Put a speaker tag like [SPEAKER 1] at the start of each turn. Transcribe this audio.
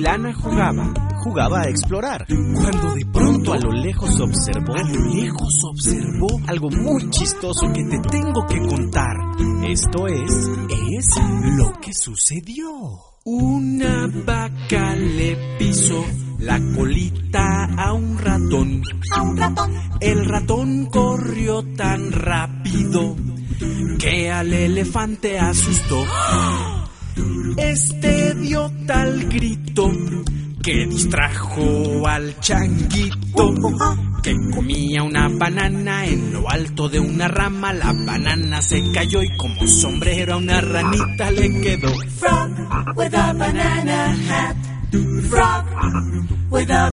[SPEAKER 1] Lana jugaba a explorar, cuando de pronto a lo lejos observó algo muy chistoso que te tengo que contar. Esto es lo que sucedió. Una vaca le pisó la colita a un ratón. El ratón corrió tan rápido que al elefante asustó. Este dio tal grito que distrajo al changuito, que comía una banana en lo alto de una rama. La banana se cayó y como sombrero a una ranita le quedó.
[SPEAKER 2] Frog with a banana hat. Frog with a